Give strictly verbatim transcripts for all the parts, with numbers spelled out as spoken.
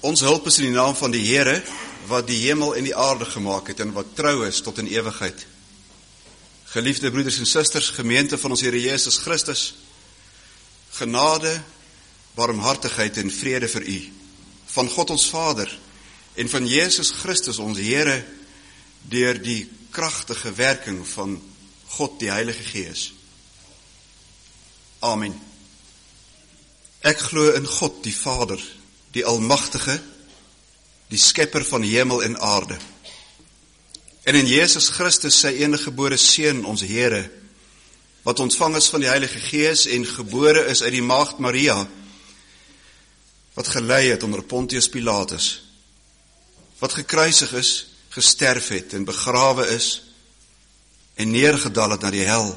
Ons hulp is in die naam van die Here, wat die hemel en die aarde gemaak het, en wat trou is tot in ewigheid. Geliefde broeders en susters, gemeente van ons Here Jesus Christus, genade, barmhartigheid en vrede vir u, van God ons Vader, en van Jesus Christus ons Here, deur die kragtige werking van God die Heilige Gees. Amen. Ek glo in God die Vader, die Almagtige, die Skepper van hemel en aarde, en in Jesus Christus sy enige gebore Seun, ons Here, wat ontvang is van die Heilige Gees en gebore is uit die maagd Maria, wat gelei het onder Pontius Pilatus, wat gekruisig is, gesterf het en begrawe is en neergedaal het na die hel,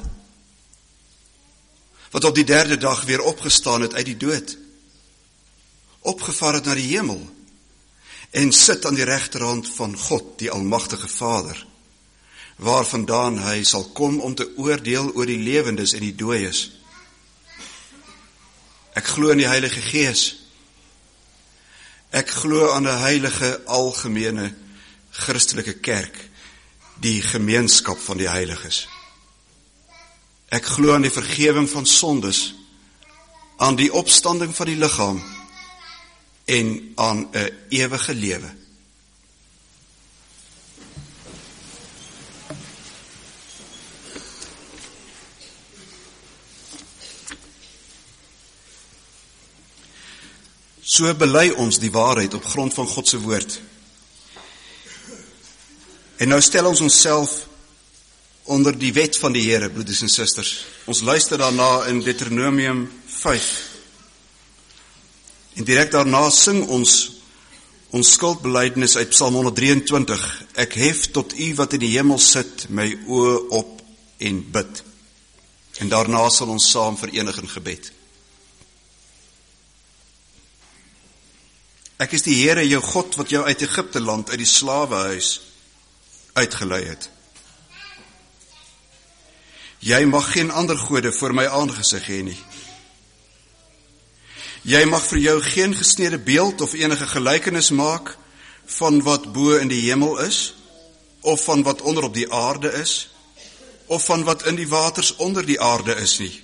wat op die derde dag weer opgestaan het uit die dood, opgevaar het na die hemel en sit aan die regterhand van God, die Almagtige Vader, waarvandaan hy sal kom om te oordeel oor die lewendes en die dooies. Ek glo in die Heilige Gees. Ek glo aan 'n heilige algemene Christelike kerk, die gemeenskap van die heiliges. Ek glo aan die vergewing van sondes, aan die opstanding van die liggaam en aan 'n ewige lewe. So bely ons die waarheid op grond van God se woord. En nou stel ons onsself onder die wet van die Here, broeders en susters. Ons luister daarna in Deuteronomium vyf. En direk daarna sing ons ons skuldbelydenis uit Psalm honderddraaiëntwintig. Ek hef tot u wat in die hemel sit, my oë op en bid. En daarna sal ons saam verenig in gebed. Ek is die Here jou God wat jou uit Egipte land, uit die slawehuis uitgelei het. Jy mag geen ander gode voor my aangesig hê nie. Jy mag vir jou geen gesnede beeld of enige gelykenis maak van wat bo in die hemel is, of van wat onder op die aarde is, of van wat in die waters onder die aarde is nie.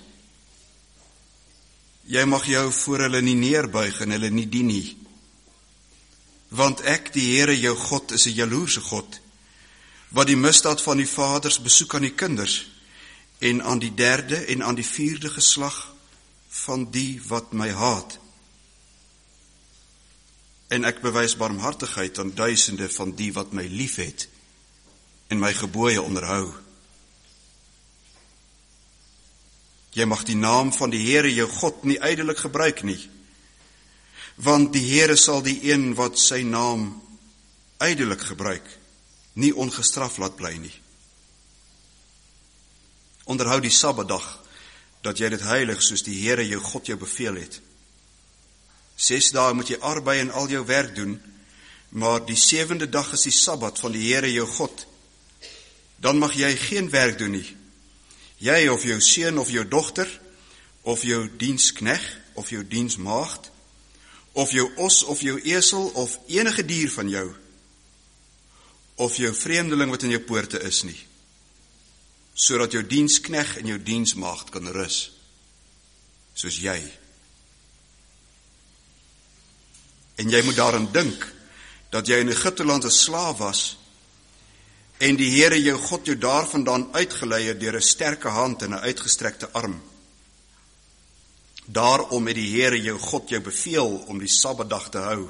Jy mag jou voor hulle nie neerbuig en hulle nie dien nie. Want ek, die Here jou God, is 'n jaloerse God, wat die misdaad van die vaders besoek aan die kinders, en aan die derde en aan die vierde geslag van die wat my haat. En ek bewys barmhartigheid aan duisende van die wat my liefhet en my gebooie onderhou. Jy mag die naam van die Here jou God nie ydelik gebruik nie, want die Here sal die een wat sy naam ydelik gebruik, nie ongestraf laat bly nie. Onderhou die Sabbatdag, dat jy dit heilig soos die Here jou God jou beveel het. Ses dae moet jy arbei en al jou werk doen, maar die sewende dag is die Sabbat van die Here jou God. Dan mag jy geen werk doen nie. Jy of jou seun of jou dogter, of jou dienskneg, of jou diensmaagd, of jou os of jou esel, of enige dier van jou, of jou vreemdeling wat in jou poorte is nie, sodat jou dienskneg en jou diensmaagd kan rus, soos jy. En jy moet daaraan dink, dat jy in Egipteland 'n slaaf was, en die Here jou God jou daarvandaan uitgelei het deur 'n sterke hand en 'n uitgestrekte arm. Daarom het die Here jou God jou beveel om die Sabbatdag te hou.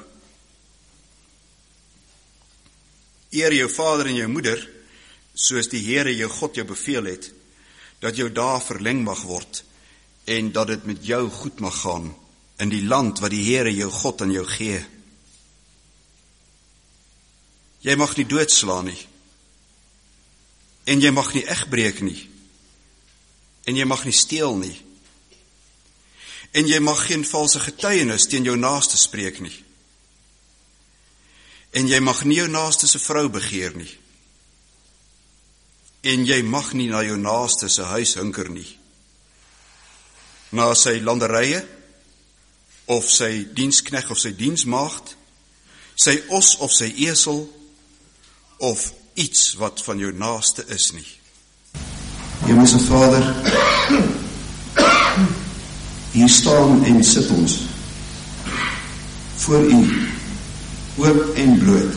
Eer jou vader en jou moeder, soos die Here jou God jou beveel het, dat jou dae verleng mag word, en dat dit met jou goed mag gaan, in die land wat die Here jou God aan jou gee. Jy mag nie doodslaan nie, en jy mag nie egbreek nie, en jy mag nie steel nie, en jy mag geen valse getuienis teen jou naaste spreek nie, en jy mag nie jou naaste se vrou begeer nie, en jy mag nie na jou naaste se huis hunker nie, na sy landerye, of sy dienskneg of sy diensmaagd, sy os of sy esel, of iets wat van jou naaste is nie. Hemelse Vader, hier staan en sit ons voor U, oop en bloot.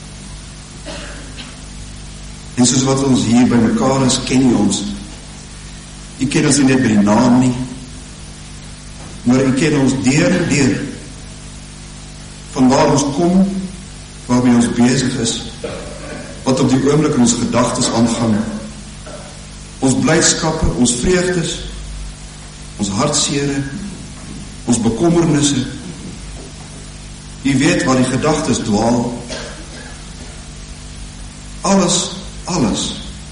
En soos wat ons hier by mekaar is, ken U ons. U ken ons nie net by die naam nie, maar U ken ons deur en deur, van waar ons kom, waarmee ons besig is, wat op die oomblik in ons gedagtes aangaan, ons blydskappe, ons vreugdes, ons hartsere, ons bekommernisse. U weet waar die gedagtes dwaal. Alles, alles,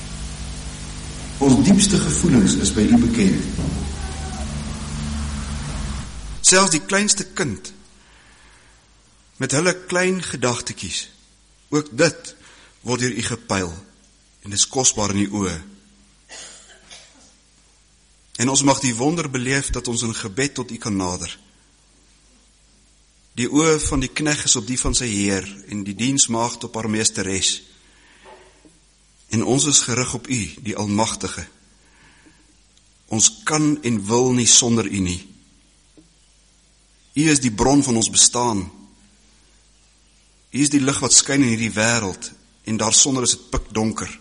ons diepste gevoelens is by U bekend. Selfs die kleinste kind, met hulle klein gedagtekies, ook dit word deur U gepyl, en is kosbaar in U oë. En ons mag die wonder beleef dat ons in gebed tot U kan nader. Die oë van die knegt is op die van sy Heer, en die diensmaagd op haar meesteres. En ons is gerig op U, die Almagtige. Ons kan en wil nie sonder U nie. U is die bron van ons bestaan. U is die lig wat skyn in hierdie wêreld, en daarsonder is dit pikdonker.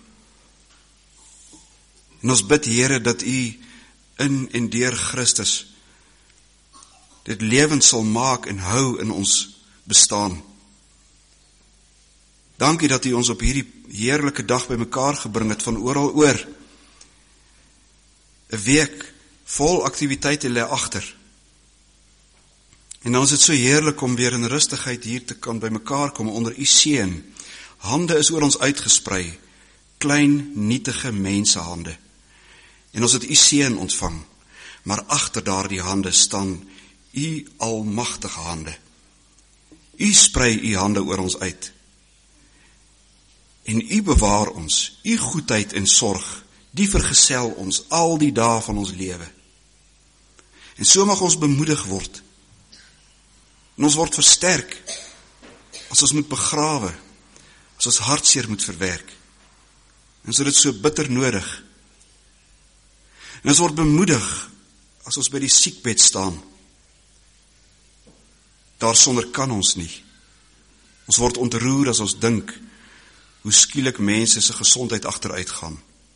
En ons bid, Here, dat U in en deur Christus dit lewend sal maak en hou in ons bestaan. Dankie dat U ons op hierdie heerlike dag by mekaar gebring het van oral oor. 'n Week vol aktiwiteite lê agter. En dan is dit so heerlik om weer in rustigheid hier te kan by mekaar kom onder U seën. Hande is oor ons uitgesprei, klein, nietige mensehande. En ons het U seën ontvang, maar agter daardie hande staan U almagtige hande. U sprei U hande oor ons uit. En U bewaar ons, U goedheid en sorg, die vergesel ons al die dae van ons lewe. En so mag ons bemoedig word. En ons word versterk, as ons moet begrawe, as ons hartseer moet verwerk. En ons het dit so bitter nodig. En ons word bemoedig, as ons by die siekbed staan. Daarsonder kan ons nie. Ons word ontroer as ons dink, hoe skielik mense se gesondheid agteruit gaan.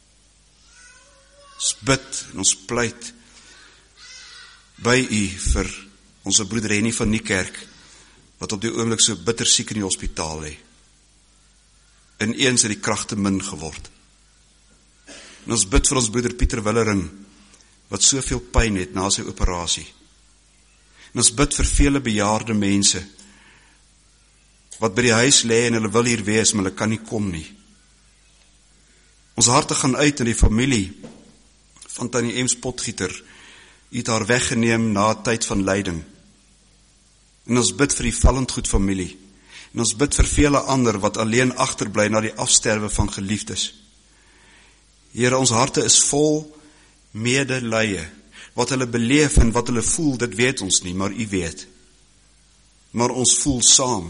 Ons bid en ons pleit by U vir ons broeder Henny van Niekerk, wat op die oomblik so bitter siek in die hospitaal lê. Ineens het die krag te min geword. En ons bid vir ons broeder Pieter Willering, wat soveel pyn het na sy operasie. En ons bid vir vele bejaarde mense, wat by die huis lê en hulle wil hier wees, maar hulle kan nie kom nie. Ons harte gaan uit in die familie van Tannie Ems Potgieter. U het haar weggeneem na 'n tyd van lyding. En ons bid vir die Vallendgoed familie. En ons bid vir vele ander wat alleen agterbly na die afsterwe van geliefdes. Here, ons harte is vol medelee. Wat hulle beleef en wat hulle voel, dit weet ons nie, maar U weet. Maar ons voel saam.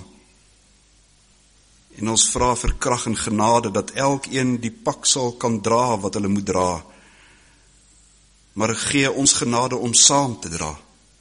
En ons vra vir krag en genade, dat elkeen die pak sal kan dra wat hulle moet dra. Maar gee ons genade om saam te dra.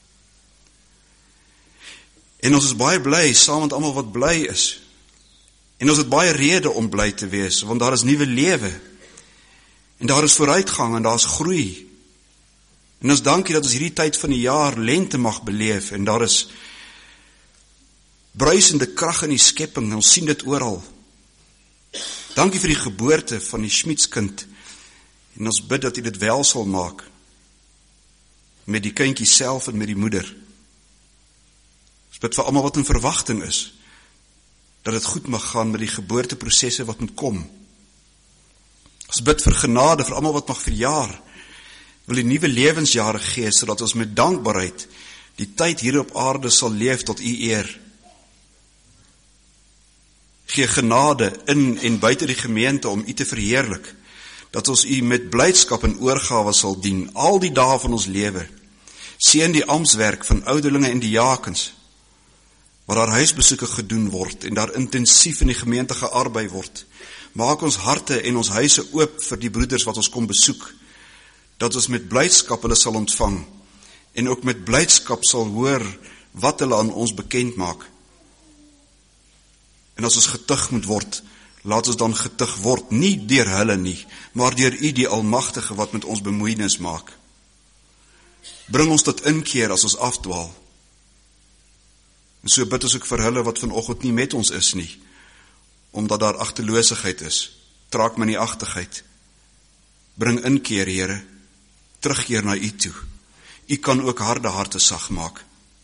En ons is baie bly, saam met almal wat bly is. En ons het baie rede om bly te wees, want daar is nuwe lewe. En daar is vooruitgang en daar is groei. En ons dankie dat ons hierdie tyd van die jaar lente mag beleef, en daar is bruisende krag in die skepping, en ons sien dit oral. Dankie vir die geboorte van die Schmiedskind, en ons bid dat U dit wel sal maak, met die kindjie self en met die moeder. Ons bid vir almal wat in verwagting is, dat dit goed mag gaan met die geboorteprosesse wat moet kom. Ons bid vir genade vir almal wat mag verjaar, wil die nuwe lewensjare gee, sodat ons met dankbaarheid die tyd hier op aarde sal leef tot U eer. Gee genade in en buite die gemeente om U te verheerlik, dat ons U met blydskap en oorgawe sal dien, al die dae van ons lewe. Seën die amptswerk van ouderlinge en diakens, waar daar huisbesoeke gedoen word en daar intensief in die gemeente gearbei word. Maak ons harte en ons huise oop vir die broeders wat ons kom besoek, dat ons met blydskap hulle sal ontvang en ook met blydskap sal hoor wat hulle aan ons bekend maak. En as ons getuig moet word, laat ons dan getuig word, nie deur hulle nie, maar deur U die Almagtige wat met ons bemoeienis maak. Bring ons tot inkeer as ons afdwaal. En so bid ons ook vir hulle wat vanoggend nie met ons is nie, omdat daar agteloosheid is, traagminagtigheid. Bring inkeer, Here, terugkeer na U toe. U kan ook harde harte sag maak.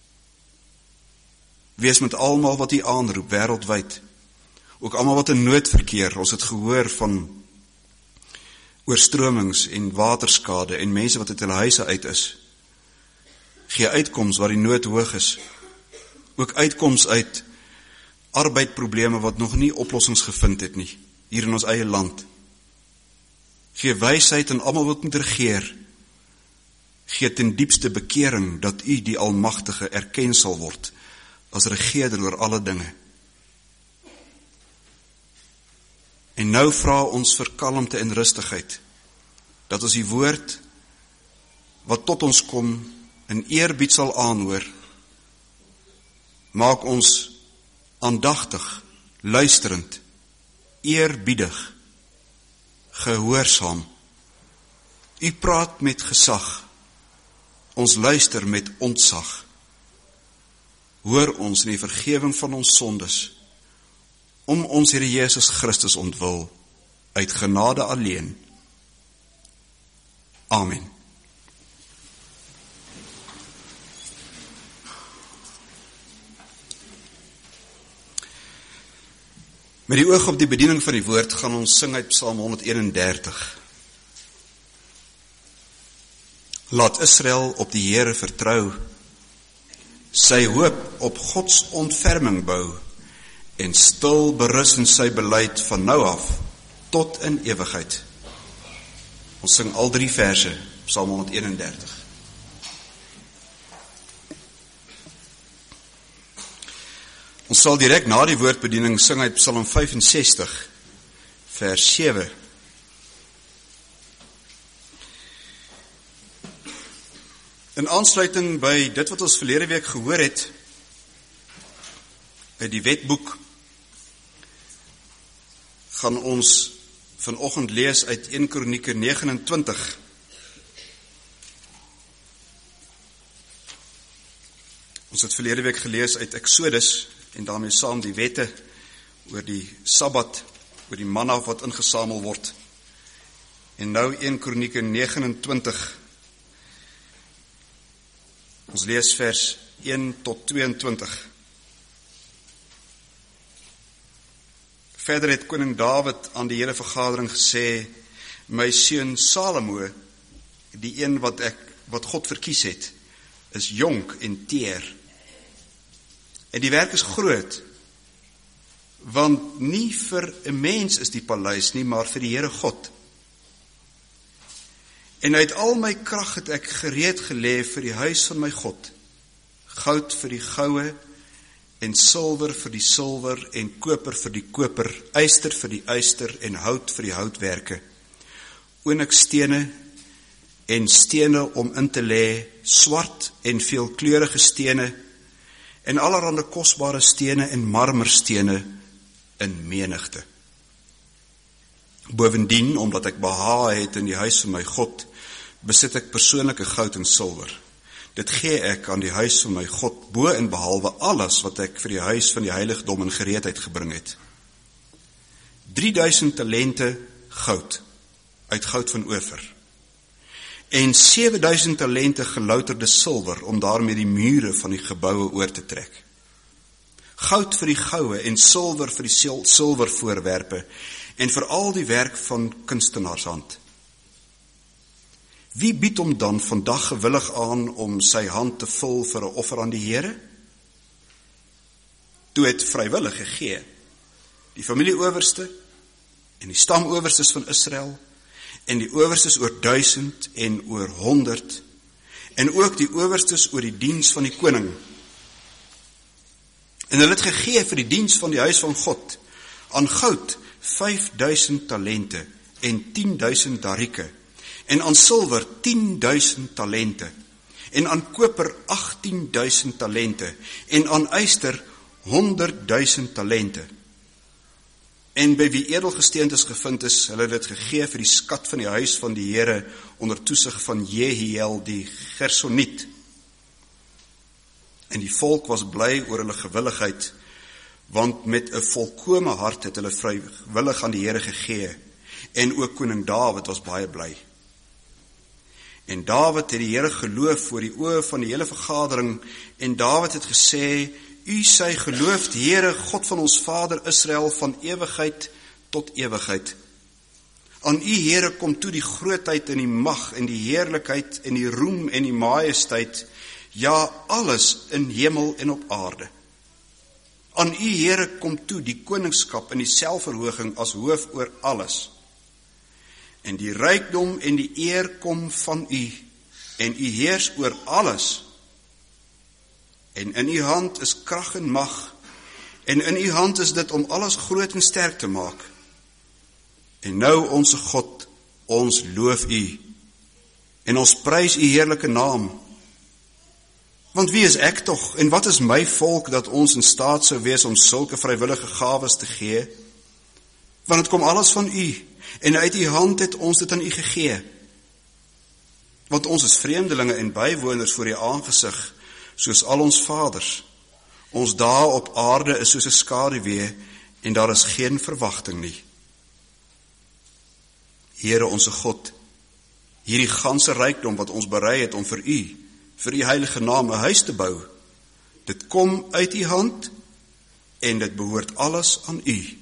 Wees met almal wat U aanroep, wêreldwyd. Ook almal wat in nood verkeer. Ons het gehoor van oorstromings en waterskade en mense wat uit hulle huise uit is. Gee uitkoms waar die nood hoog is. Ook uitkoms uit arbeidprobleme wat nog nie oplossings gevind het nie, hier in ons eie land. Gee wysheid aan almal wat moet regeer. Gee ten diepste bekering dat U die Almagtige erken sal word as regeerder oor alle dinge. En nou vra ons vir kalmte en rustigheid, dat ons die woord wat tot ons kom in eerbied sal aanhoor. Maak ons aandagtig, luisterend, eerbiedig, gehoorsaam. U praat met gesag, ons luister met ontzag. Hoor ons in die vergewing van ons sondes, om ons Here Jesus Christus ontwil, uit genade alleen. Amen. Met die oog op die bediening van die woord gaan ons sing uit Psalm honderdeenendertig. Laat Israel op die Here vertrou, sy hoop op Gods ontferming bou, en stil berus in sy beleid van nou af, tot in ewigheid. Ons sing al drie verse, Psalm honderdeenendertig. Ons sal direk na die woordbediening sing uit Psalm vyfensestig, vers sewe. In aansluiting by dit wat ons verlede week gehoor het, uit die wetboek, gaan ons vanoggend lees uit eerste Kronieke negenentwintig. Ons het verlede week gelees uit Exodus, en daarmee saam die wette oor die Sabbat, oor die manna wat ingesamel word. En nou eerste Kronieke negenentwintig. Ons lees vers een tot tweeëntwintig. Verder het koning Dawid aan die hele vergadering gesê, my seun Salomo, die een wat ek wat God verkies het, is jonk en teer. En die werk is groot, want nie vir 'n mens is die paleis nie, maar vir die Here God. En uit al my krag het ek gereed gelê vir die huis van my God, goud vir die goue, en silwer vir die silwer, en koper vir die koper, yster vir die yster, en hout vir die houtwerke, onyxstene en stene om in te lê, swart en veelkleurige stene, en allerhande kosbare stene en marmerstene in menigte. Bovendien, omdat ek behaag het in die huis van my God, besit ek persoonlike goud en silwer. Dit gee ek aan die huis van my God, bo en behalwe alles wat ek vir die huis van die heiligdom in gereedheid gebring het. drieduisend talente goud, uit goud van Ofer, en seweduisend talente gelouterde silwer, om daarmee die mure van die geboue oor te trek. Goud vir die goue en silwer vir die silwervoorwerpe, en vir al die werk van kunstenaarshand. Wie bied hom dan vandag gewillig aan om sy hand te vul vir 'n offer aan die Here? Toe het vrywillig gegee die familieowerste en die stamowerstes van Israel, en die owerstes oor duisend en oor honderd, en ook die owerstes oor die diens van die koning. En hulle het gegee vir die diens van die huis van God, aan goud vyfduisend talente en tienduisend darieke, en aan silwer tienduisend talente, en aan koper achttienduisend talente, en aan yster honderdduisend talente. En by wie edelgesteentes gevind is, hulle het dit gegee vir die skat van die huis van die Here onder toesig van Jehiel die Gersoniet. En die volk was bly oor hulle gewilligheid, want met 'n volkome hart het hulle vrywillig aan die Here gegee, en ook koning Dawid was baie bly. En Dawid het die Here geloof voor die oë van die hele vergadering, en Dawid het gesê, U sy geloofd Here, God van ons Vader Israel, van ewigheid tot ewigheid. Aan U Here kom toe die grootheid en die mag en die heerlikheid en die roem en die majesteit, ja, alles in hemel en op aarde. Aan U Here kom toe die koningskap en die selfverhooging as hoof oor alles. En die rykdom en die eer kom van U, en U heers oor alles. En in U hand is krag en mag, en in U hand is dit om alles groot en sterk te maak. En nou, onse God, ons loof U, en ons prys U heerlike naam. Want wie is ek tog, en wat is my volk, dat ons in staat sou wees om sulke vrywillige gawes te gee? Want het kom alles van U, en uit U hand het ons dit aan U gegee. Want ons is vreemdelinge en bywoners voor U aangesig, soos al ons vaders. Ons dae op aarde is soos 'n skaduwee, en daar is geen verwagting nie. Here onse God, hierdie ganse rykdom wat ons berei het om vir U, vir U heilige naam 'n huis te bou, dit kom uit U hand, en dit behoort alles aan U.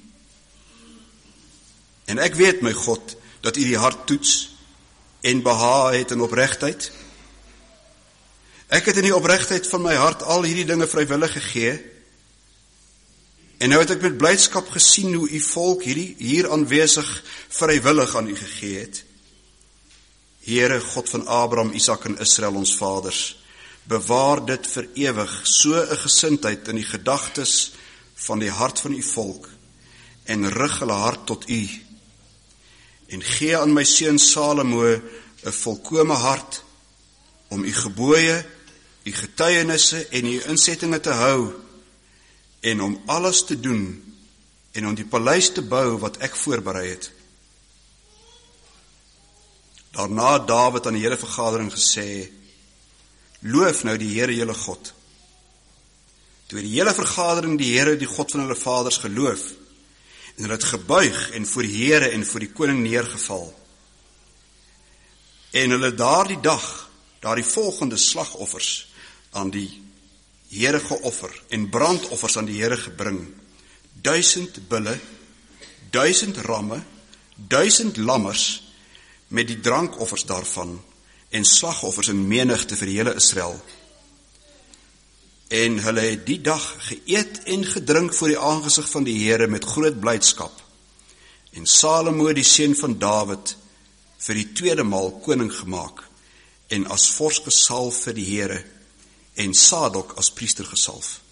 En ek weet, my God, dat U die hart toets, en behaag het in opregtheid. Ek het in die opregtheid van my hart al hierdie dinge vrywillig gegee, en nou het ek met blydskap gesien hoe U volk hierdie hier aanwesig vrywillig aan U gegee het. Here, God van Abraham, Isak en Israel, ons vaders, bewaar dit vir ewig, so 'n gesindheid in die gedagtes van die hart van U volk, en rig hulle hart tot U, en gee aan my seun Salomo 'n volkome hart, om U gebooie, U getuienisse en U insettinge te hou, en om alles te doen, en om die paleis te bou wat ek voorberei het. Daarna het Dawid aan die hele vergadering gesê, loof nou die Here julle God. Toe het die hele vergadering die Here, die God van hulle vaders, geloof, en hulle het gebuig en voor die Here en voor die koning neergeval. En hulle daardie dag, daardie volgende slagoffers aan die Here geoffer en brandoffers aan die Here gebring, duisend bulle, duisend ramme, duisend lammers, met die drankoffers daarvan, en slagoffers in menigte vir die hele Israel. En hulle het die dag geëet en gedrink voor die aangesig van die Here met groot blydskap. En Salomo, die seun van Dawid, vir die tweede maal koning gemaak, en as vors gesalf vir die Here, en Sadok as priester gesalf.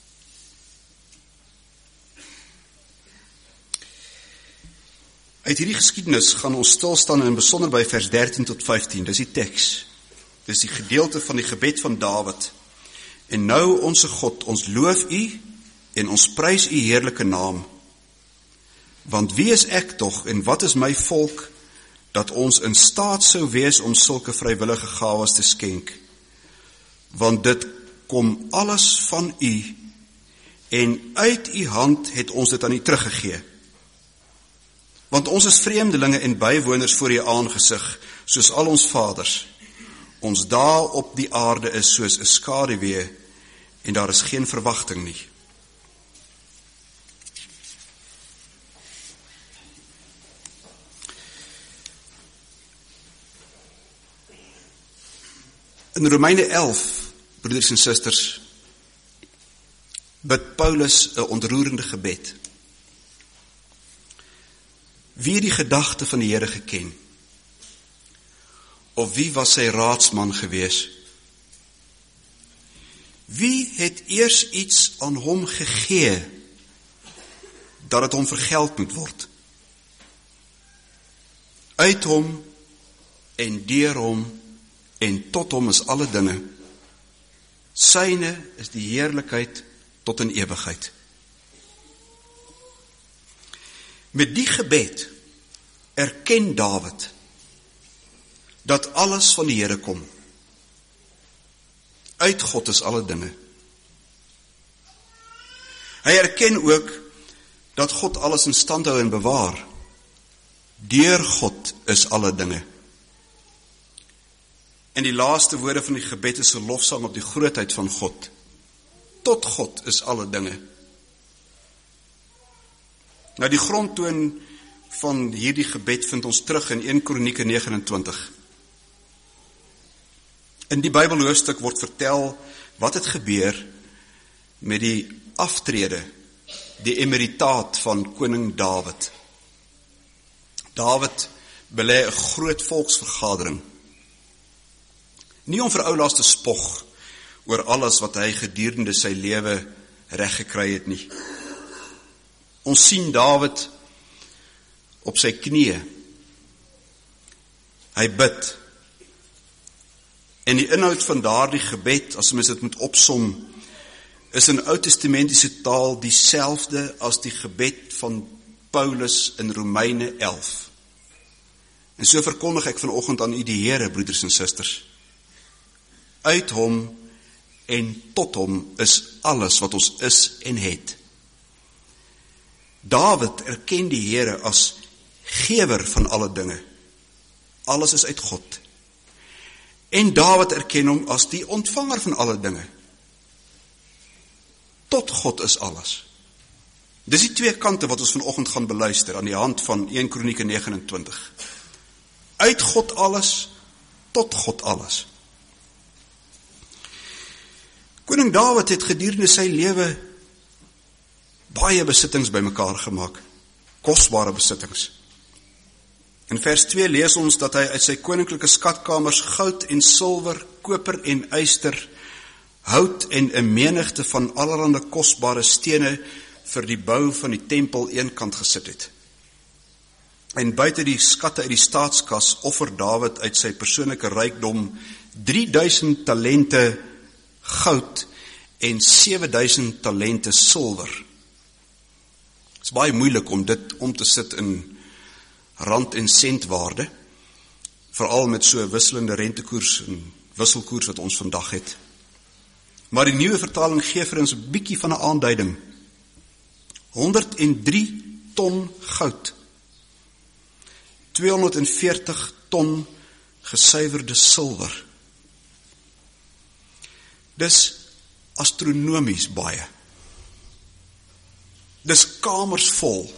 Uit hierdie geskiedenis gaan ons stilstaan in besonder by vers dertien tot vyftien, dis die teks. Dis die gedeelte van die gebed van Dawid. En nou, onse God, ons loof U en ons prys U heerlike naam. Want wie is ek tog en wat is my volk, dat ons in staat sou wees om sulke vrywillige gawes te skenk? Want dit kom alles van U, en uit U hand het ons dit aan U teruggegee. Want ons is vreemdelinge en bywoners voor U aangesig, soos al ons vaders. Ons dae op die aarde is soos 'n skaduwee, en daar is geen verwagting nie. In Romeine elf, broeders en susters, bid Paulus 'n ontroerende gebed. Wie het die gedagte van die Here geken? Of wie was sy raadsman gewees? Wie het eers iets aan hom gegee, dat het hom vergeld moet word? Uit hom, en deur hom, en tot hom is alle dinge. Syne is die heerlikheid tot in ewigheid. Met die gebed erken Dawid dat alles van die Here kom. Uit God is alle dinge. Hy erken ook dat God alles in stand hou en bewaar. Deur God is alle dinge. En die laaste woorde van die gebed is 'n lofsang op die grootheid van God. Tot God is alle dinge. Nou die grondtoon van hierdie gebed vind ons terug in Eerste Kronieke nege en twintig. In die Bybelhoofstuk word vertel wat het gebeur met die aftrede, die emeritaat van koning Dawid. Dawid belê 'n groot volksvergadering. Nie om vir oulaas te spog oor alles wat hy gedurende sy lewe reg gekry het nie. Ons sien Dawid op sy knieë. Hy bid. En die inhoud van daardie gebed, as mens dit moet opsom, is in Oud-testamentiese taal dieselfde as die gebed van Paulus in Romeine elf. En so verkondig ek vanoggend aan u die Here, broeders en susters. Uit hom en tot hom is alles wat ons is en het. Dawid erken die Here as gewer van alle dinge. Alles is uit God. En Dawid erken hom as die ontvanger van alle dinge. Tot God is alles. Dis die twee kante wat ons vanoggend gaan beluister aan die hand van Eerste Kronieke nege en twintig. Uit God alles, tot God alles. Koning Dawid het gedurende sy lewe baie besittings bymekaar gemaak, kosbare besittings. In vers twee lees ons dat hy uit sy koninklike skatkamers goud en silwer, koper en yster, hout en 'n menigte van allerlei kosbare stene vir die bou van die tempel eenkant gesit het. En buite die skatte uit die staatskas offer Dawid uit sy persoonlike rykdom drie duisend talente goud en sewe duisend talente silwer. Het is baie moeilik om dit om te sit in rand en sentwaarde, veral met so wisselende rentekoers en wisselkoers wat ons vandag het. Maar die nuwe vertaling gee vir ons 'n bietjie van 'n aanduiding. honderd en drie ton goud, tweehonderd en veertig ton gesuiwerde silwer. Dis astronomies baie. Dis kamers vol.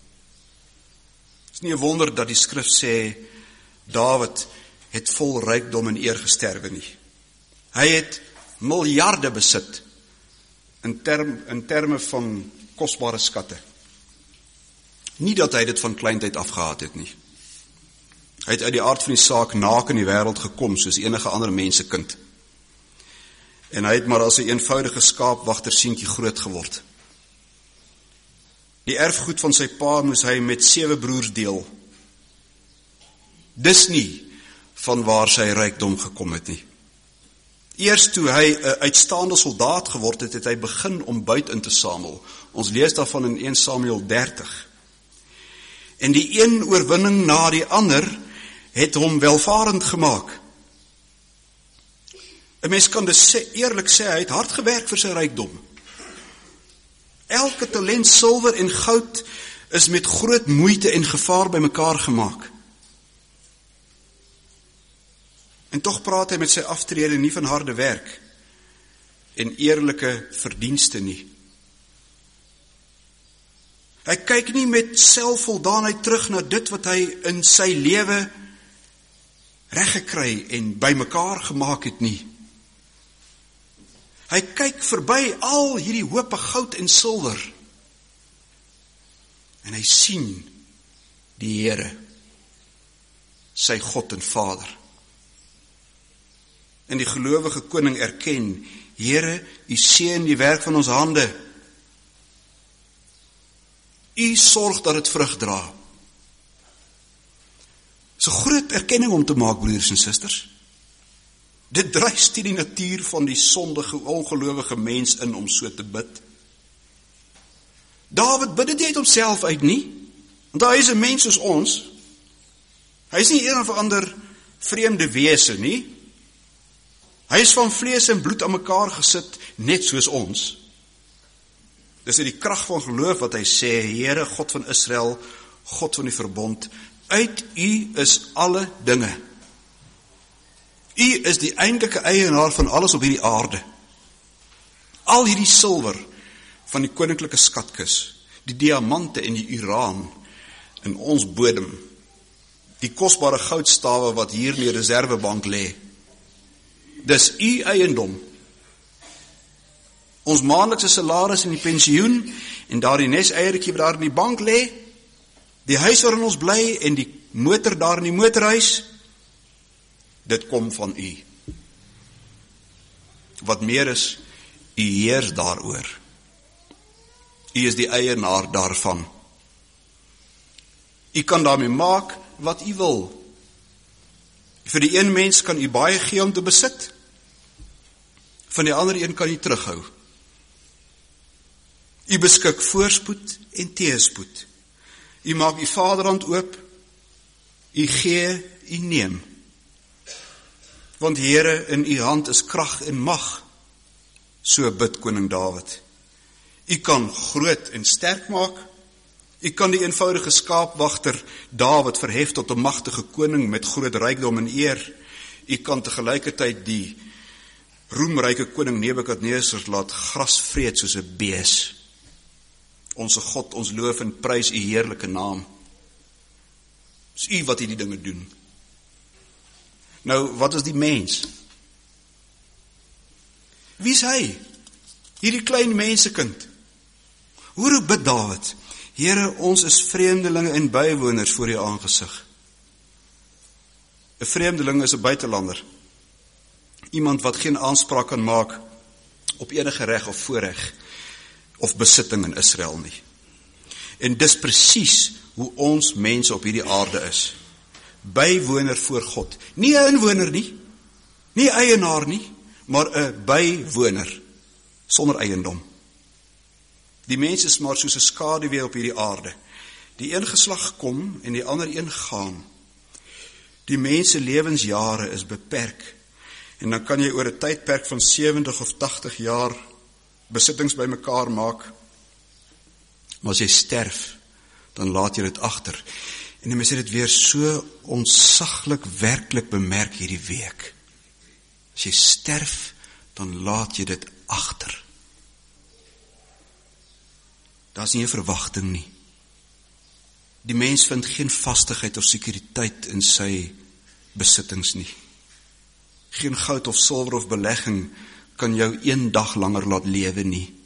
Is nie 'n wonder dat die skrif sê Dawid het vol rykdom en eer gesterwe nie. Hy het miljarde besit in term in terme van kosbare skatte. Nie dat hy dit van kleintyd afgehaat het nie. Hy het uit die aard van die saak naak in die wêreld gekom soos enige ander mensekind. En hy het maar as 'n eenvoudige skaapwagterseentjie groot geword. Die erfgoed van sy pa moes hy met sewe broers deel. Dis nie van waar sy rykdom gekom het nie. Eers toe hy 'n uitstaande soldaat geword het, het hy begin om buit in te samel. Ons lees daarvan in Eerste Samuel dertig. En die een oorwinning na die ander het hom welvarend gemaak. 'n Mens kan dus eerlik sê, hy het hard gewerk vir sy rykdom. Elke talent silwer en goud is met groot moeite en gevaar bymekaar gemaak. En tog praat hy met sy aftrede nie van harde werk en eerlike verdienste nie. Hy kyk nie met selfvoldaanheid terug na dit wat hy in sy lewe reggekry en bymekaar gemaak het nie. Hy kyk verby al hierdie hoope goud en silwer en hy sien die Here, sy God en Vader. En die gelowige koning erken, Here, U seën die werk van ons hande. U sorg dat dit vrug dra. Dis 'n groot erkenning om te maak, broers en susters. Dit dryf teen die natuur van die sondige, ongelowige mens in om so te bid. Dawid bid dit nie uit homself uit nie, want hy is 'n mens soos ons. Hy is nie een of ander vreemde wese nie. Hy is van vlees en bloed aan mekaar gesit, net soos ons. Dis in die krag van geloof wat hy sê, Here, God van Israel, God van die verbond, uit U is alle dinge. U is die eintlike eienaar van alles op hierdie aarde. Al hierdie silwer van die koninklike skatkis, die diamante en die uraan in ons bodem, die kosbare goudstawe wat hier in die reservebank lê, dis U eiendom. Ons maandelikse salaris en die pensioen en daardie neseiertjie wat daar in die bank lê, die huis waarin ons bly en die motor daar in die motorhuis, dit kom van U. Wat meer is, U heers daaroor. U is die eienaar daarvan. U kan daarmee maak wat U wil. Vir die een mens kan U baie gee om te besit. Van die ander een kan U terughou. U beskik voorspoed en teëspoed. U maak U vaderhand oop. U gee, U neem. Want Here, in U hand is krag en mag. So bid koning Dawid. U kan groot en sterk maak. U kan die eenvoudige skaapwagter Dawid verhef tot 'n magtige koning met groot rykdom en eer. U kan tegelykertyd die roemryke koning Nebukadnesar laat gras vreet soos 'n bees. Onse God, ons loof en prys U heerlike naam. Dis U wat hierdie dinge doen. Nou, wat is die mens? Wie is hy? Hierdie klein mensekind. Hoe bid Dawid? Here, ons is vreemdelinge en bywoners voor U aangesig. 'n Vreemdeling is 'n buitelander. Iemand wat geen aanspraak kan maak op enige reg of voorreg of besitting in Israel nie. En dis presies hoe ons mense op hierdie aarde is. Bywoner voor God. Nie 'n inwoner nie, nie eienaar nie, maar 'n bywoner sonder eiendom. Die mens is maar soos 'n skaduwee op hierdie aarde. Die een geslag kom en die ander een gaan. Die mens se lewensjare is beperk. En dan kan jy oor 'n tydperk van sewentig of tagtig jaar besittings bymekaar maak. Maar as jy sterf, dan laat jy dit agter. En die mens het dit weer so ontsaglik werklik bemerk hierdie week. As jy sterf, dan laat jy dit agter. Daar is nie 'n verwagting nie. Die mens vind geen vastigheid of sekuriteit in sy besittings nie. Geen goud of silwer of belegging kan jou een dag langer laat lewe nie.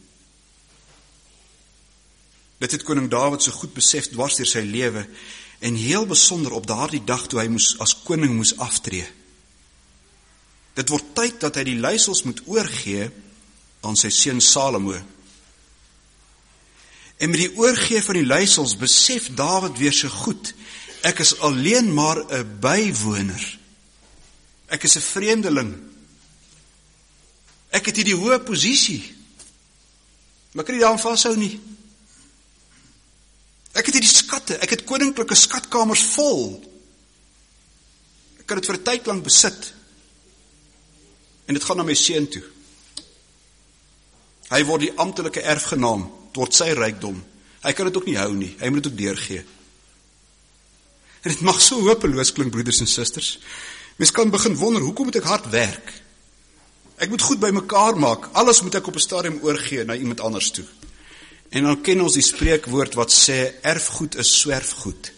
Dit het koning Dawid so goed besef dwars deur sy lewe en heel besonder op daardie dag toe hy moes as koning moes aftree. Dit word tyd dat hy die leiersels moet oorgee aan sy seun Salomo. En met die oorgee van die leiersels besef Dawid weer so goed, ek is alleen maar 'n bywoner. Ek is 'n vreemdeling. Ek het hierdie hoë posisie. Maar kan nie daaraan vashou nie. Ek het hierdie skatte, ek het koninklike skatkamers vol. Ek kan dit vir 'n tyd lank besit. En dit gaan na my seun toe. Hy word die amptelike erfgenaam, word sy rykdom. Hy kan dit ook nie hou nie, hy moet dit ook deurgee. En dit mag so hopeloos klink, broeders en susters. Mens kan begin wonder, hoekom moet ek hard werk? Ek moet goed by mekaar maak, alles moet ek op 'n stadium oorgee na iemand anders toe. En dan ken ons die spreekwoord wat sê, erfgoed is swerfgoed.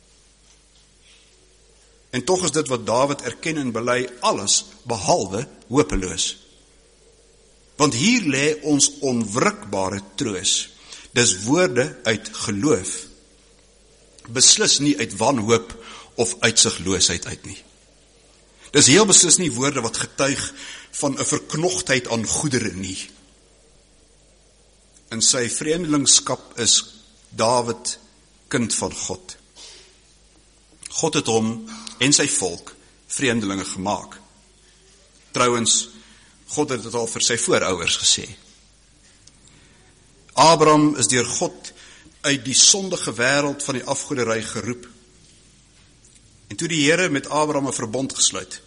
En tog is dit wat Dawid erken en bely, alles behalwe hopeloos. Want hier lê ons onwrikbare troos. Dis woorde uit geloof. Beslis nie uit wanhoop of uitsigloosheid uit nie. Dis heel beslis nie woorde wat getuig van 'n verknogtheid aan goedere nie. In sy vreemdelingskap is Dawid kind van God. God het hom en sy volk vreemdelinge gemaak. Trouwens, God het dit al vir sy voorouers gesê. Abraham is deur God uit die sondige wêreld van die afgoderry geroep. En toe die Here met Abraham 'n verbond gesluit.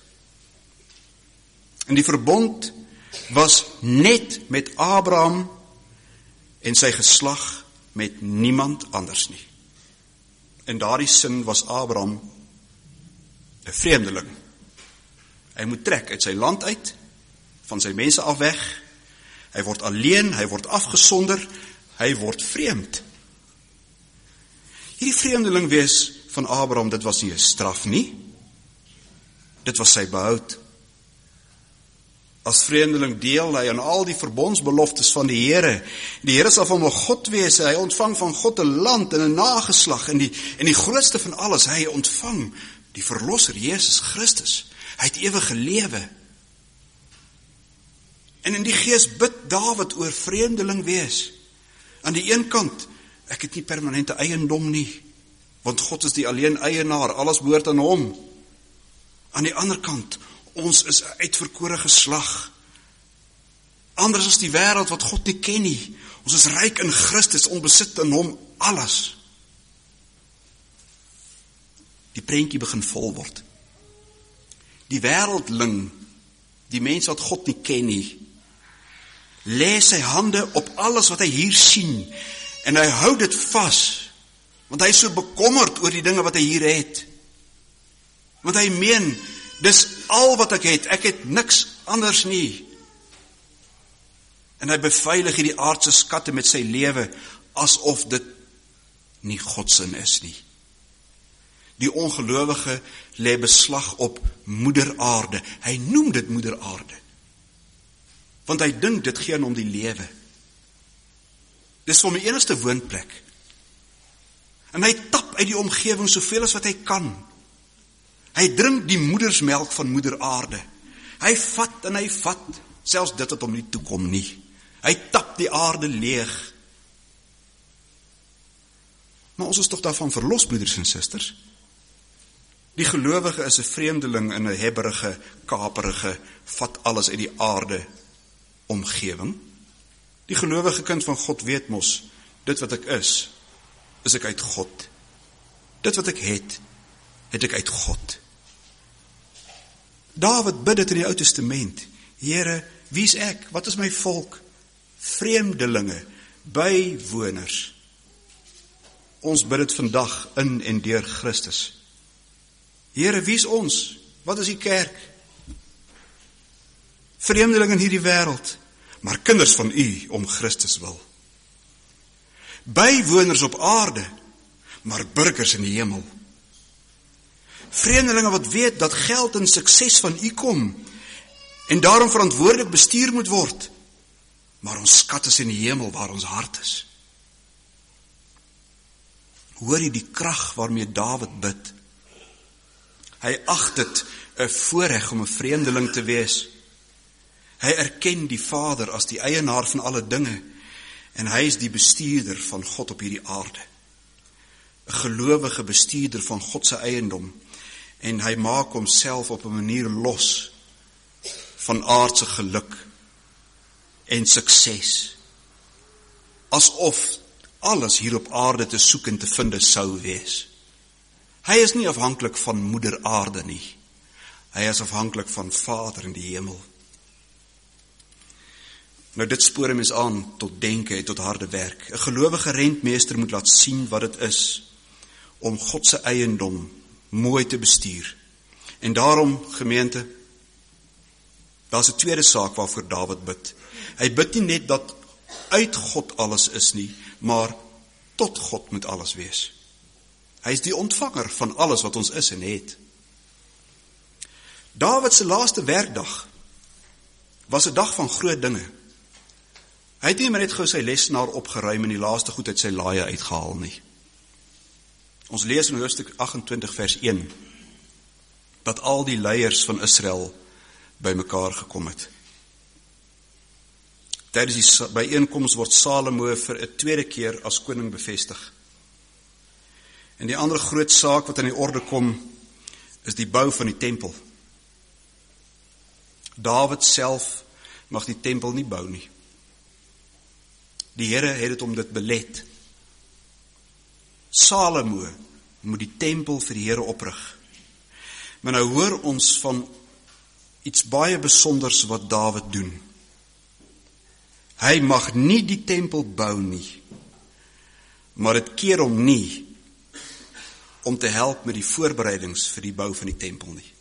En die verbond was net met Abraham en sy geslag, met niemand anders nie. In daardie sin was Abraham 'n vreemdeling. Hy moet trek uit sy land uit, van sy mense af weg. Hy word alleen, hy word afgesonder, hy word vreemd. Hierdie vreemdeling wees van Abraham, dit was nie 'n straf nie. Dit was sy behoud. As vreemdeling deel hy aan al die verbondsbeloftes van die Here. Die Here sal van hom 'n God wees, hy ontvang van God 'n land en 'n nageslag, en die, en die grootste van alles, hy ontvang die verlosser Jesus Christus. Hy het ewige lewe. En in die gees bid Dawid oor vreemdeling wees. Aan die een kant, ek het nie permanente eiendom nie, want God is die alleen eienaar, alles behoort aan hom. Aan die ander kant, ons is 'n uitverkore geslag. Anders as die wêreld wat God nie ken nie. Ons is ryk in Christus, ons besit in hom alles. Die prentjie begin vol word. Die wêreldling, die mens wat God nie ken nie, lê sy hande op alles wat hy hier sien, en hy hou dit vas, want hy is so bekommerd oor die dinge wat hy hier het. Want hy meen, dis al wat ek het, ek het niks anders nie. En hy beveilig hierdie aardse skatte met sy lewe, asof dit nie God se is nie. Die ongelowige lê beslag op moeder aarde. Hy noem dit moeder aarde. Want hy dink dit gee aan hom die lewe. Dis vir my enigste woonplek. En hy tap uit die omgewing soveel as wat hy kan. Hy drink die moedersmelk van moeder aarde. Hy vat en hy vat, selfs dit wat hom nie toekom nie. Hy tap die aarde leeg. Maar ons is toch daarvan verlos, broeders en susters. Die gelowige is 'n vreemdeling in 'n hebberige, kaperige, vat alles uit die aarde omgewing. Die gelowige kind van God weet mos, dit wat ek is, is ek uit God. Dit wat ek het, het ek uit God. Dawid bid dit in die Ou Testament. Here, wie is ek? Wat is my volk? Vreemdelinge, bywoners. Ons bid dit vandag in en deur Christus. Here, wie is ons? Wat is die kerk? Vreemdelinge in hierdie wêreld, maar kinders van U om Christus wil. Bywoners op aarde, maar burgers in die hemel. Vreemdelinge wat weet dat geld en sukses van U kom, en daarom verantwoordelik bestuur moet word, maar ons skat is in die hemel waar ons hart is. Hoor jy die krag waarmee Dawid bid? Hy ag dit 'n voorreg om 'n vreemdeling te wees. Hy erken die Vader as die eienaar van alle dinge, en hy is die bestuurder van God op hierdie aarde. 'n Gelowige bestuurder van God se eiendom, en hy maak homself op 'n manier los van aardse geluk en sukses, asof alles hier op aarde te soek en te vind sou wees. Hy is nie afhanklik van moeder aarde nie. Hy is afhanklik van Vader in die hemel. Nou dit spoor mens aan tot denke en tot harde werk. 'n Gelowige rentmeester moet laat sien wat dit is om God se eiendom mooi te bestuur. En daarom, gemeente, daar's 'n tweede saak waarvoor Dawid bid. Hy bid nie net dat uit God alles is nie, maar tot God moet alles wees. Hy is die ontvanger van alles wat ons is en het. Dawid se laaste werkdag was 'n dag van groot dinge. Hy het nie maar net gou sy lesenaar opgeruim en die laaste goed uit sy laaie uitgehaal nie. Ons lees in hoofstuk agt-en-twintig vers een dat al die leiers van Israel bymekaar gekom het. Tydens die byeenkoms word Salomo vir 'n tweede keer as koning bevestig. En die ander groot saak wat aan die orde kom, is die bou van die tempel. Dawid self mag die tempel nie bou nie. Die Here het dit om dit belet. Salomo moet die tempel vir die Here oprig. Maar nou hoor ons van iets baie besonders wat Dawid doen. Hy mag nie die tempel bou nie, maar dit keer hom nie om te help met die voorbereidings vir die bou van die tempel nie.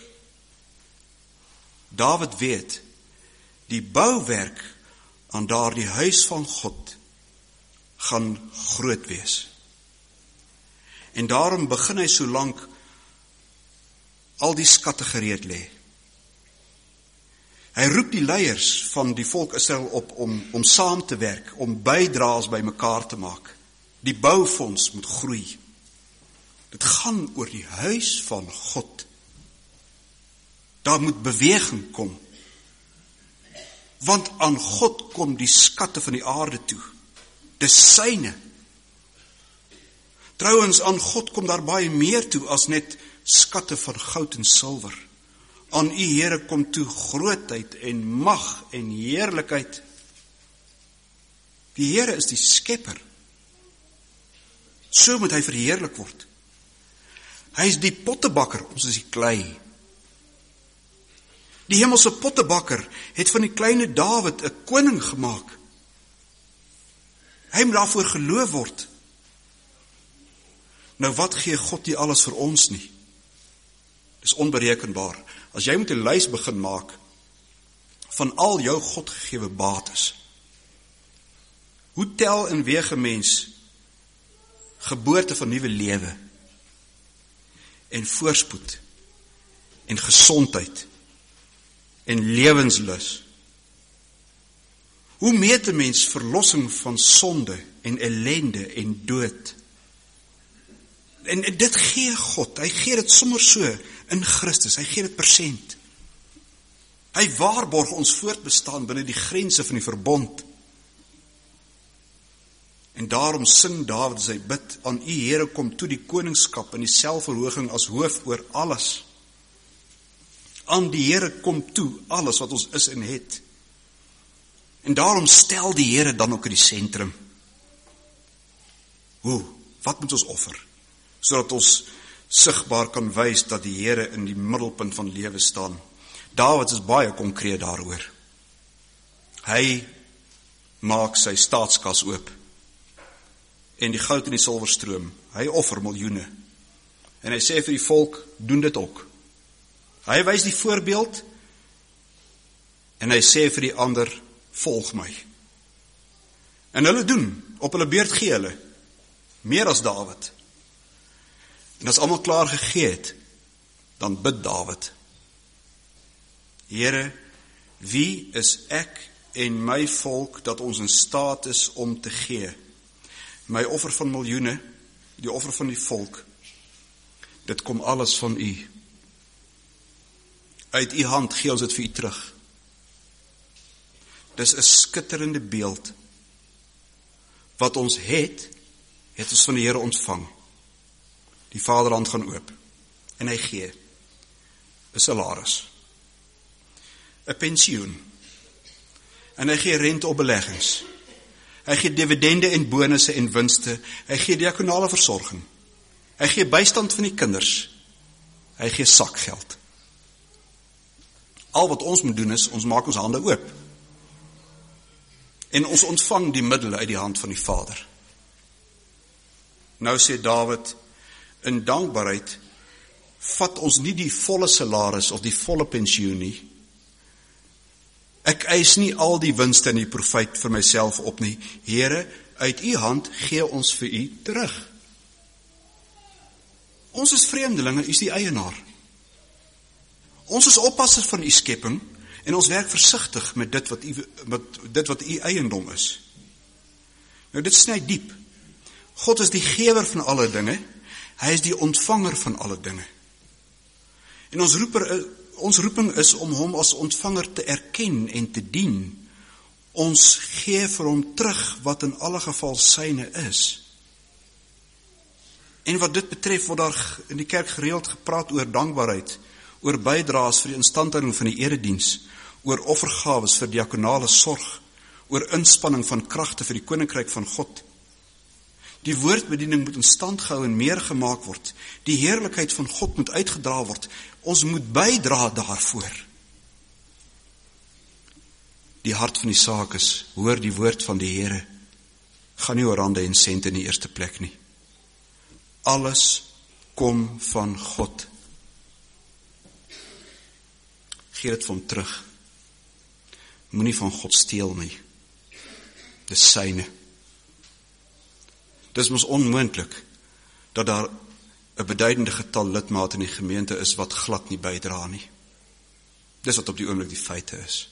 Dawid weet, die bouwerk aan daardie huis van God gaan groot wees. En daarom begin hy so lank al die skatte gereed lê. Hy roep die leiers van die volk Israel op om, om saam te werk, om bydraes by mekaar te maak. Die boufonds moet groei. Dit gaan oor die huis van God. Daar moet beweging kom. Want aan God kom die skatte van die aarde toe. Dis syne. Trouwens, aan God kom daar baie meer toe as net skatte van goud en silwer. Aan U Here kom toe grootheid en mag en heerlikheid. Die Here is die skepper. So moet hy verheerlik word. Hy is die pottebakker, ons is die klei. Die hemelse pottebakker het van die kleine Dawid 'n koning gemaak. Hy moet daarvoor geloof word. Nou wat gee God nie alles vir ons nie? Dis onberekenbaar. As jy moet 'n lys begin maak van al jou God gegewe bates. Hoe tel en weeg 'n mens geboorte van nuwe lewe en voorspoed en gesondheid en lewenslus? Hoe meet 'n mens verlossing van sonde en ellende en dood? En dit gee God, hy gee dit sommer so in Christus, hy gee dit persent. Hy waarborg ons voortbestaan binne die grense van die verbond. En daarom sing Dawid sy bid, aan U Here kom toe die koningskap en die selfverhoging as hoof oor alles. Aan die Here kom toe alles wat ons is en het. En daarom stel die Here dan ook in die sentrum. Hoe? Wat moet ons offer? Sodat ons sigbaar kan wys dat die Here in die middelpunt van lewe staan. Dawid is baie konkreet daaroor. Hy maak sy staatskas oop. En die goud en die silwer stroom. Hy offer miljoene. En hy sê vir die volk, doen dit ook. Hy wys die voorbeeld en hy sê vir die ander, volg my. En hulle doen, op hulle beurt gee hulle, meer as Dawid. En as almal klaar gegee het, dan bid Dawid. Here, wie is ek en my volk dat ons in staat is om te gee? My offer van miljoene, die offer van die volk, dit kom alles van U. Uit U hand gee ons dit vir U terug. Dis 'n skitterende beeld. Wat ons het, het ons van die Here ontvang. Die Vaderhand gaan oop. En hy gee 'n salaris, 'n pensioen. En hy gee rente op beleggings. Hy gee dividende en bonusse en winste. Hy gee diakonale versorging. Hy gee bystand van die kinders. Hy gee sakgeld. Al wat ons moet doen is, ons maak ons hande oop. En ons ontvang die middele uit die hand van die Vader. Nou sê Dawid, in dankbaarheid, vat ons nie die volle salaris of die volle pensioen nie. Ek eis nie al die winste en die profijt vir myself op nie. Here, uit U hand gee ons vir U terug. Ons is vreemdelinge, U is die eienaar. Ons is oppassers van U skepping en ons werk versigtig met dit wat U, met dit wat U eiendom is. Nou dit sny diep. God is die gewer van alle dinge. Hy is die ontvanger van alle dinge. En ons roeper Ons roeping is om hom as ontvanger te erken en te dien, Ons gee vir hom terug wat in alle geval syne is. En wat dit betref word daar in die kerk gereeld gepraat oor dankbaarheid, oor bydraes vir die instandhouding van die erediens, oor offergawes vir diakonale sorg, oor inspanning van kragte vir die koninkryk van God. Die woordbediening moet in stand gehou en meer gemaak word. Die heerlikheid van God moet uitgedra word. Ons moet bydra daarvoor. Die hart van die saak is, hoor die woord van die Here, gaan nie oor rande en sente in die eerste plek nie. Alles kom van God. Gee dit vir hom terug. Moenie van God steel nie. Dis syne. Dis mos onmoontlik dat daar 'n beduidende getal lidmate in die gemeente is wat glad nie bydra nie. Dis wat op die oomblik die feite is.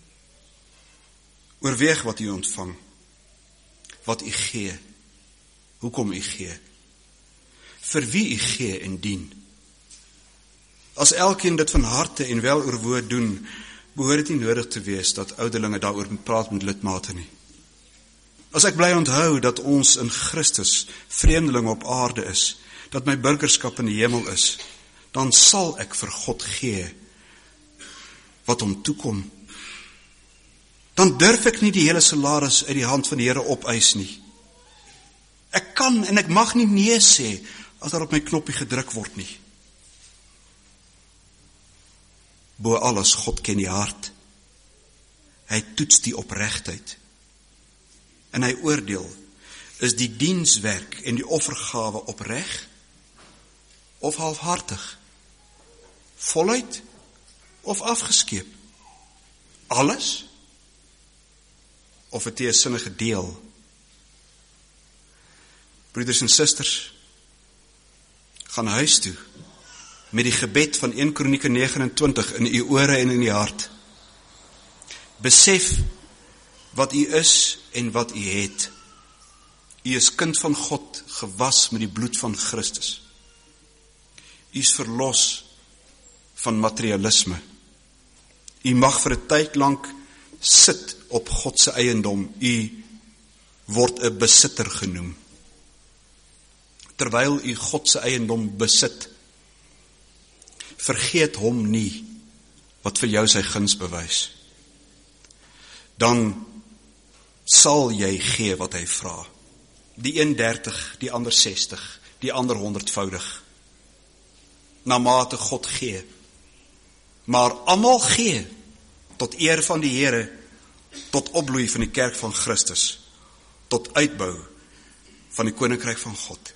Oorweeg wat u ontvang, wat u gee, hoekom u gee, vir wie u gee en dien. As elkeen dit van harte en wel oorwoord doen, behoort dit nie nodig te wees dat ouderlinge daaroor moet praat met lidmate nie. As ek bly onthou dat ons in Christus vreemdelinge op aarde is, dat my burgerskap in die hemel is, dan sal ek vir God gee wat hom toekom. Dan durf ek nie die hele salaris uit die hand van die Here opeis nie. Ek kan en ek mag nie nee sê as daar op my knoppie gedruk word nie. Bo alles, God ken die hart. Hy toets die opregtheid. En hy oordeel, is die dienswerk en die offergawe opreg of halfhartig? Voluit of afgeskeep? Alles? Of 'n teesinnige deel? Broeders en susters, gaan huis toe met die gebed van eerste Kronieke nege en twintig in u ore en in die hart. Besef wat u is en wat u het. U is kind van God, gewas met die bloed van Christus. U is verlos van materialisme. U mag vir 'n tyd lank sit op God se eiendom. U word 'n besitter genoem. Terwyl u God se eiendom besit, vergeet hom nie wat vir jou sy guns bewys. Dan sal jy gee wat hy vra. Die een dertig, die ander sestig, die ander honderdvoudig. Na mate God gee. Maar almal gee tot eer van die Here, tot opbloei van die kerk van Christus, tot uitbou van die koninkryk van God.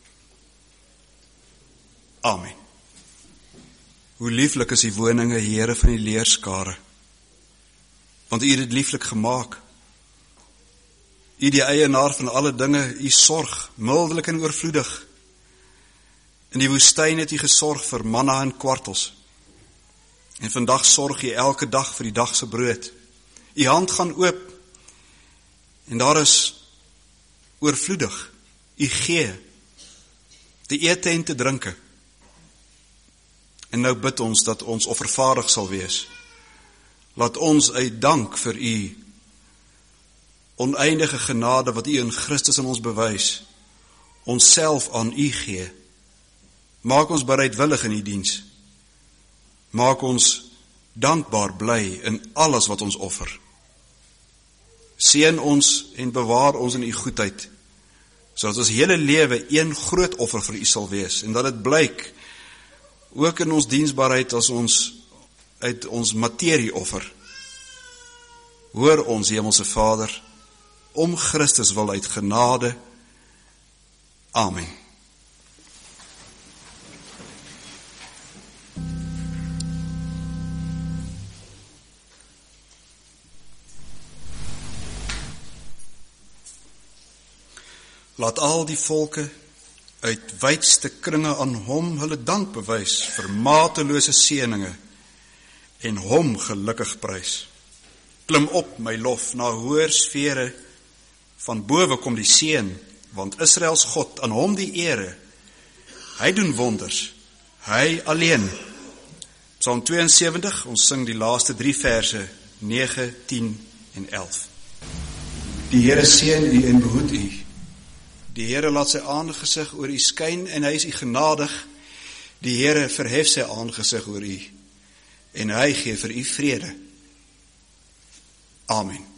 Amen. Hoe lieflik is die woninge, Here van die leerskare, want u het dit lieflik gemaak. U die eienaar van alle dinge, u sorg, mildelik en oorvloedig. In die woestyn het u gesorg vir manna en kwartels. En vandag sorg u elke dag vir die dag se brood. U hand gaan oop, en daar is oorvloedig. U gee, te ete en te drinke. En nou bid ons dat ons offervaardig sal wees. Laat ons uit dank vir u oneindige genade wat u in Christus in ons bewys, ons self aan u gee. Maak ons bereidwillig in u diens. Maak ons dankbaar bly in alles wat ons offer. Seën ons en bewaar ons in u goedheid, sodat ons hele lewe een groot offer vir u sal wees, en dat dit blyk ook in ons diensbaarheid as ons uit ons materie offer. Hoor ons, Hemelse Vader, om Christus wil uit genade. Amen. Laat al die volke uit wydste kringe aan hom hulle dank bewys vir matelose seëninge en hom gelukkig prys. Klim op my lof na hoër sfere, van bowe kom die seën, want Israels God, aan hom die ere. Hy doen wonders, hy alleen. Psalm tweeënsewentig, ons sing die laaste drie verse, nege, tien en elf. Die Here seën u en behoed u. Die Here laat sy aangesig oor u skyn en hy is u genadig. Die Here verhef sy aangesig oor u en hy gee vir u vrede. Amen.